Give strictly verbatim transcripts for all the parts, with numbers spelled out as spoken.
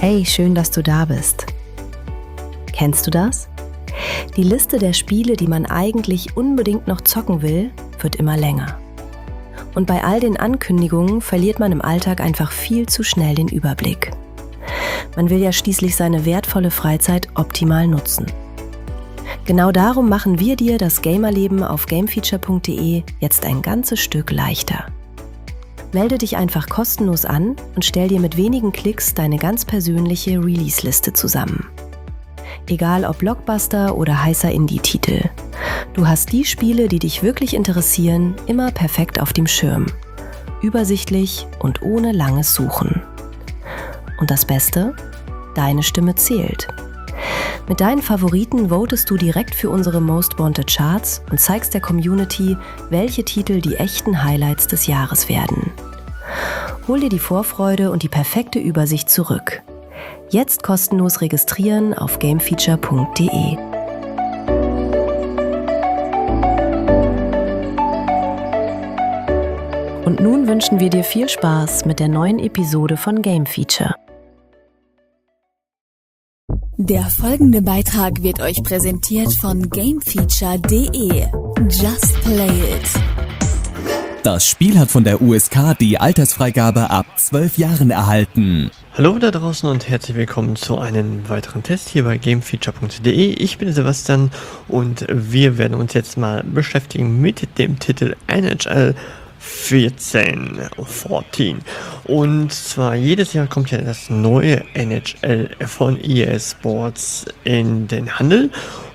Hey, schön, dass du da bist. Kennst du das? Die Liste der Spiele, die man eigentlich unbedingt noch zocken will, wird immer länger. Und bei all den Ankündigungen verliert man im Alltag einfach viel zu schnell den Überblick. Man will ja schließlich seine wertvolle Freizeit optimal nutzen. Genau darum machen wir dir das Gamerleben auf gamefeature punkt de jetzt ein ganzes Stück leichter. Melde dich einfach kostenlos an und stell dir mit wenigen Klicks deine ganz persönliche Release-Liste zusammen. Egal ob Blockbuster oder heißer Indie-Titel. Du hast die Spiele, die dich wirklich interessieren, immer perfekt auf dem Schirm. Übersichtlich und ohne langes Suchen. Und das Beste? Deine Stimme zählt. Mit deinen Favoriten votest du direkt für unsere Most Wanted Charts und zeigst der Community, welche Titel die echten Highlights des Jahres werden. Hol dir die Vorfreude und die perfekte Übersicht zurück. Jetzt kostenlos registrieren auf gamefeature punkt de. Und nun wünschen wir dir viel Spaß mit der neuen Episode von Game Feature. Der folgende Beitrag wird euch präsentiert von gamefeature punkt de. Just play it. Das Spiel hat von der U S K die Altersfreigabe ab zwölf Jahren erhalten. Hallo da draußen und herzlich willkommen zu einem weiteren Test hier bei gamefeature punkt de. Ich bin Sebastian und wir werden uns jetzt mal beschäftigen mit dem Titel N H L vierzehn. vierzehn. Und zwar jedes Jahr kommt ja das neue N H L von E A Sports in den Handel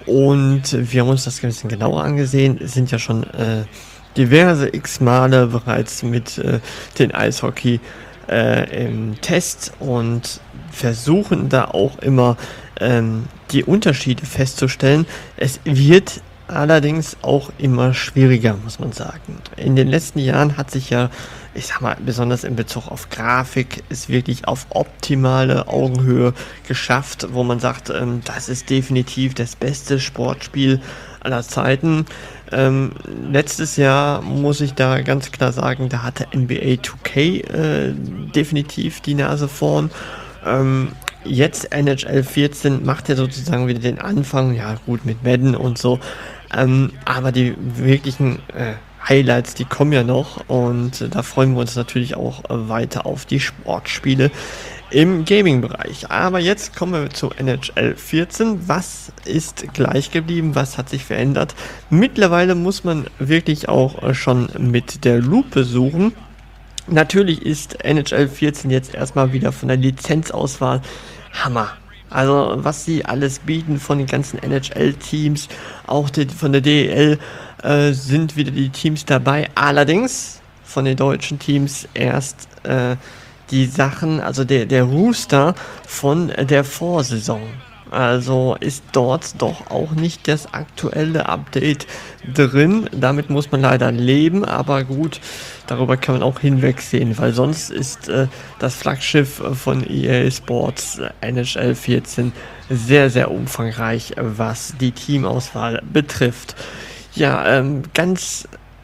und wir haben uns das ein bisschen genauer angesehen. Es sind ja schon äh, diverse x-Male bereits mit äh, den Eishockey äh, im Test und versuchen da auch immer ähm, die Unterschiede festzustellen. Es wird allerdings auch immer schwieriger, muss man sagen. In den letzten Jahren hat sich ja, ich sag mal, besonders in Bezug auf Grafik, ist wirklich auf optimale Augenhöhe geschafft, wo man sagt, ähm, das ist definitiv das beste Sportspiel aller Zeiten. Ähm, letztes Jahr muss ich da ganz klar sagen, da hatte N B A zwei K äh, definitiv die Nase vorn. Ähm, jetzt N H L vierzehn macht ja sozusagen wieder den Anfang, ja gut, mit Madden und so. Ähm, aber die wirklichen äh, Highlights, die kommen ja noch und äh, da freuen wir uns natürlich auch äh, weiter auf die Sportspiele im Gaming-Bereich. Aber jetzt kommen wir zu N H L vierzehn. Was ist gleich geblieben? Was hat sich verändert? Mittlerweile muss man wirklich auch äh, schon mit der Lupe suchen. Natürlich ist N H L vierzehn jetzt erstmal wieder von der Lizenzauswahl Hammer. Also was sie alles bieten von den ganzen N H L-Teams, auch die, von der D E L äh, sind wieder die Teams dabei. Allerdings von den deutschen Teams erst äh, die Sachen, also der, der Rooster von der Vorsaison. Also ist dort doch auch nicht das aktuelle Update drin. Damit muss man leider leben, aber gut, darüber kann man auch hinwegsehen, weil sonst ist äh, das Flaggschiff von E A Sports äh, N H L vierzehn sehr, sehr umfangreich, was die Teamauswahl betrifft. Ja, ähm, ganz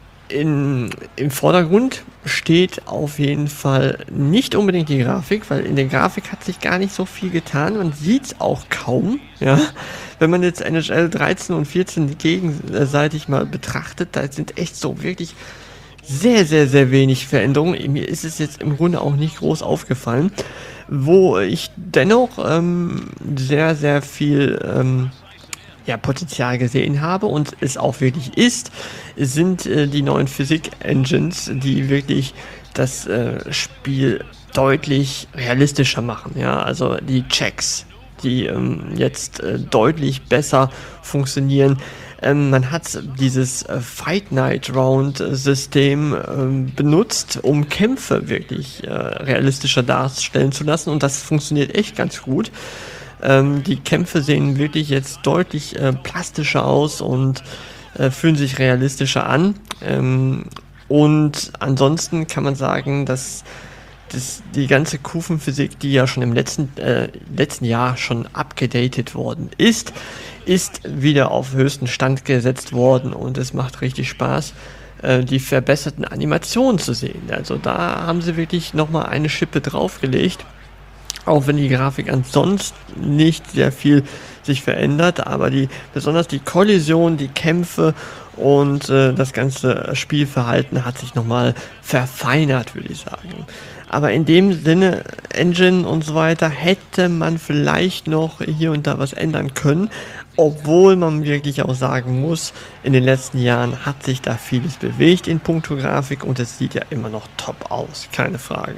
in, im Vordergrund steht auf jeden Fall nicht unbedingt die Grafik, weil in der Grafik hat sich gar nicht so viel getan. Man sieht es auch kaum. Ja. Wenn man jetzt N H L dreizehn und vierzehn gegenseitig mal betrachtet, da sind echt so wirklich sehr, sehr, sehr wenig Veränderungen. Mir ist es jetzt im Grunde auch nicht groß aufgefallen. Wo ich dennoch ähm, sehr, sehr viel ähm, ja, Potenzial gesehen habe und es auch wirklich ist, sind äh, die neuen Physik-Engines, die wirklich das äh, Spiel deutlich realistischer machen. Ja, also die Checks, die ähm, jetzt äh, deutlich besser funktionieren. Ähm, man hat dieses äh, Fight Night Round System ähm, benutzt, um Kämpfe wirklich äh, realistischer darstellen zu lassen und das funktioniert echt ganz gut. Ähm, die Kämpfe sehen wirklich jetzt deutlich äh, plastischer aus und äh, fühlen sich realistischer an. Ähm, und ansonsten kann man sagen, dass das, die ganze Kurvenphysik, die ja schon im letzten, äh, letzten Jahr schon abgedatet worden ist, ist wieder auf höchsten Stand gesetzt worden und es macht richtig Spaß, äh, die verbesserten Animationen zu sehen. Also da haben sie wirklich nochmal eine Schippe draufgelegt. Auch wenn die Grafik ansonsten nicht sehr viel sich verändert, aber die besonders die Kollision, die Kämpfe und äh, das ganze Spielverhalten hat sich nochmal verfeinert, würde ich sagen. Aber in dem Sinne, Engine und so weiter, hätte man vielleicht noch hier und da was ändern können, obwohl man wirklich auch sagen muss, in den letzten Jahren hat sich da vieles bewegt in puncto Grafik und es sieht ja immer noch top aus, keine Frage.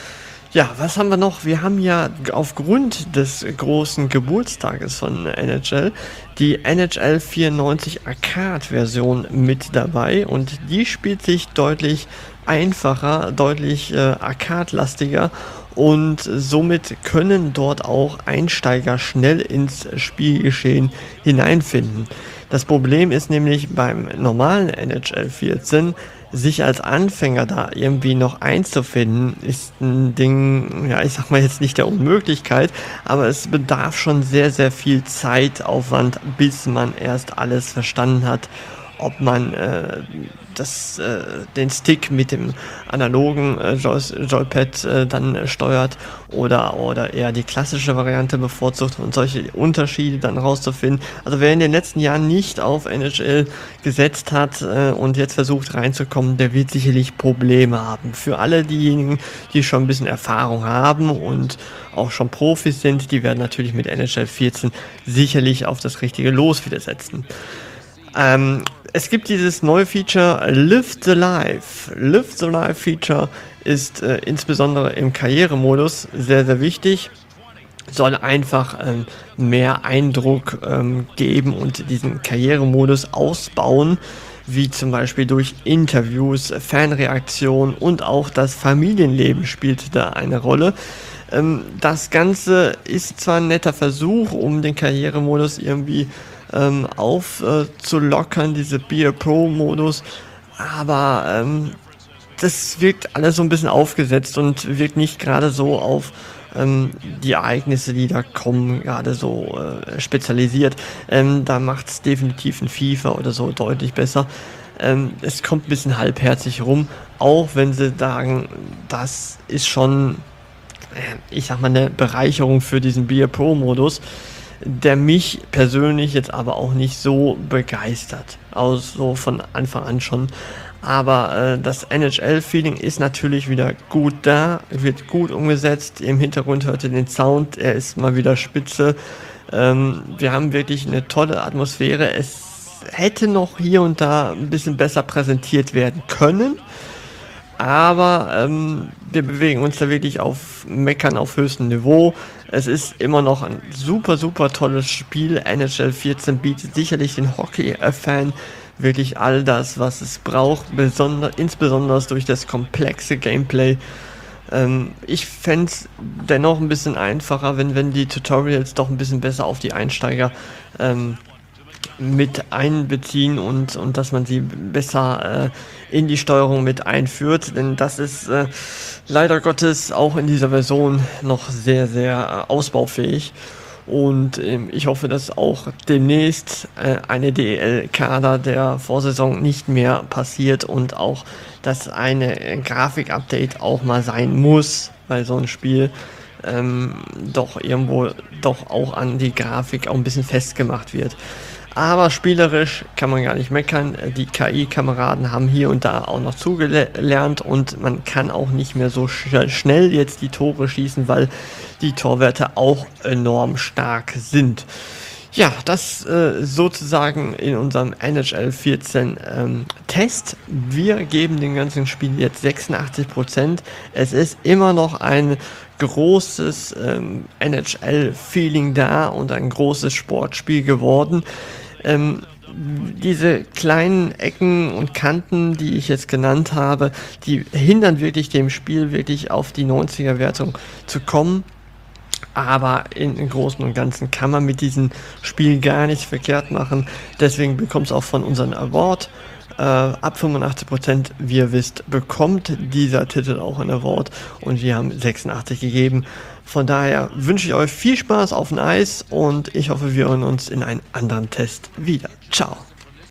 Ja, was haben wir noch? Wir haben ja aufgrund des großen Geburtstages von N H L die N H L vierundneunzig Arcade-Version mit dabei und die spielt sich deutlich einfacher, deutlich äh, arcade-lastiger und somit können dort auch Einsteiger schnell ins Spielgeschehen hineinfinden. Das Problem ist nämlich beim normalen N H L vierzehn, sich als Anfänger da irgendwie noch einzufinden, ist ein Ding, ja, ich sag mal jetzt nicht der Unmöglichkeit, aber es bedarf schon sehr, sehr viel Zeitaufwand, bis man erst alles verstanden hat, ob man äh, das, äh, den Stick mit dem analogen äh, Joypad äh, dann steuert oder, oder eher die klassische Variante bevorzugt und solche Unterschiede dann rauszufinden. Also wer in den letzten Jahren nicht auf N H L gesetzt hat äh, und jetzt versucht reinzukommen, der wird sicherlich Probleme haben. Für alle diejenigen, die schon ein bisschen Erfahrung haben und auch schon Profis sind, die werden natürlich mit N H L vierzehn sicherlich auf das richtige Los wieder setzen. Ähm, es gibt dieses neue Feature Live the Life. Live the Life Feature ist äh, insbesondere im Karrieremodus sehr, sehr wichtig. Soll einfach ähm, mehr Eindruck ähm, geben und diesen Karrieremodus ausbauen, wie zum Beispiel durch Interviews, Fanreaktionen und auch das Familienleben spielt da eine Rolle. Ähm, das Ganze ist zwar ein netter Versuch, um den Karrieremodus irgendwie ähm, aufzulockern, äh, diese Be a Pro-Modus, aber ähm, das wirkt alles so ein bisschen aufgesetzt und wirkt nicht gerade so auf ähm, die Ereignisse, die da kommen, gerade so äh, spezialisiert. Ähm, da macht es definitiv ein FIFA oder so deutlich besser. Ähm, es kommt ein bisschen halbherzig rum, auch wenn sie sagen, das ist schon, äh, ich sag mal, eine Bereicherung für diesen Be a Pro-Modus, der mich persönlich jetzt aber auch nicht so begeistert. Also von Anfang an schon. Aber äh, das N H L-Feeling ist natürlich wieder gut da, wird gut umgesetzt. Im Hintergrund hört ihr den Sound, er ist mal wieder spitze. Ähm, wir haben wirklich eine tolle Atmosphäre. Es hätte noch hier und da ein bisschen besser präsentiert werden können. Aber ähm, wir bewegen uns da wirklich auf Meckern auf höchstem Niveau. Es ist immer noch ein super, super tolles Spiel. N H L vierzehn bietet sicherlich den Hockey-Fan wirklich all das, was es braucht, besonder, insbesondere durch das komplexe Gameplay. Ähm, ich fände es dennoch ein bisschen einfacher, wenn, wenn die Tutorials doch ein bisschen besser auf die Einsteiger ähm, mit einbeziehen und, und dass man sie besser äh, in die Steuerung mit einführt, denn das ist äh, leider Gottes auch in dieser Version noch sehr, sehr äh, ausbaufähig und ähm, ich hoffe, dass auch demnächst äh, eine D E L-Kader der Vorsaison nicht mehr passiert und auch, dass eine äh, Grafik-Update auch mal sein muss, weil so ein Spiel ähm, doch irgendwo doch auch an die Grafik auch ein bisschen festgemacht wird. Aber spielerisch kann man gar nicht meckern. Die K I-Kameraden haben hier und da auch noch zugelernt und man kann auch nicht mehr so sch- schnell jetzt die Tore schießen, weil die Torwerte auch enorm stark sind. Ja, das äh, sozusagen in unserem N H L vierzehn ähm, Test. Wir geben dem ganzen Spiel jetzt sechsundachtzig Prozent. Es ist immer noch ein großes ähm, N H L-Feeling da und ein großes Sportspiel geworden. Ähm, diese kleinen Ecken und Kanten, die ich jetzt genannt habe, die hindern wirklich dem Spiel wirklich auf die neunziger-Wertung zu kommen. Aber im Großen und Ganzen kann man mit diesem Spiel gar nichts verkehrt machen. Deswegen bekommt es auch von unserem Award äh, ab fünfundachtzig Prozent, wie ihr wisst, bekommt dieser Titel auch ein Award und wir haben sechsundachtzig gegeben. Von daher wünsche ich euch viel Spaß auf dem Eis und ich hoffe, wir hören uns in einem anderen Test wieder. Ciao!